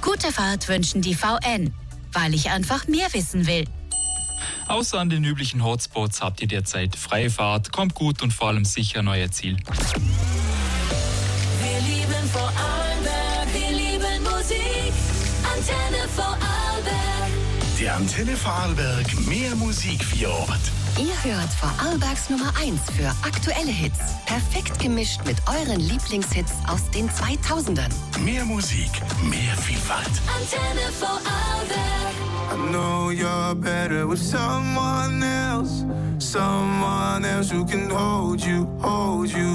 Gute Fahrt wünschen die VN, weil ich einfach mehr wissen will. Außer an den üblichen Hotspots habt ihr derzeit freie Fahrt, kommt gut und vor allem sicher an euer Ziel. Wir lieben Vorarlberg, wir lieben Musik. Antenne Vorarlberg. Der Antenne Vorarlberg mehr Musik für Ort. Ihr hört Vorarlbergs Nummer 1 für aktuelle Hits. Perfekt gemischt mit euren Lieblingshits aus den 2000ern. Mehr Musik, mehr Vielfalt. Antenne Vorarlberg. I know you're better with someone else who can hold you.